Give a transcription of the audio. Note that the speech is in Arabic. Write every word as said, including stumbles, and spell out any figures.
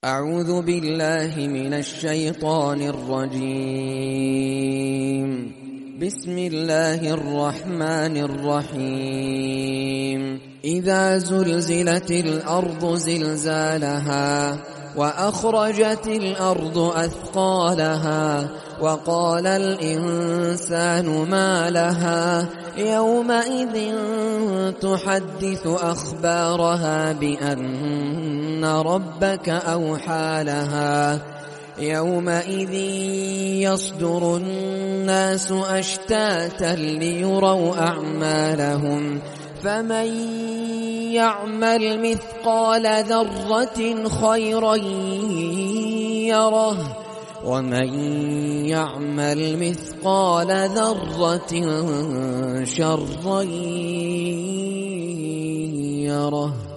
أعوذ بالله من الشيطان الرجيم. بسم الله الرحمن الرحيم. إذا زلزلت الأرض زلزالها وأخرجت الأرض أثقالها وقال الإنسان ما لها يومئذ تحدث أخبارها بأن ربك أوحى لها يومئذ يصدر الناس أشتاتا ليروا أعمالهم فمن يعمل مثقال ذرة خيرا يره ومن يعمل مثقال ذرة شرا يره.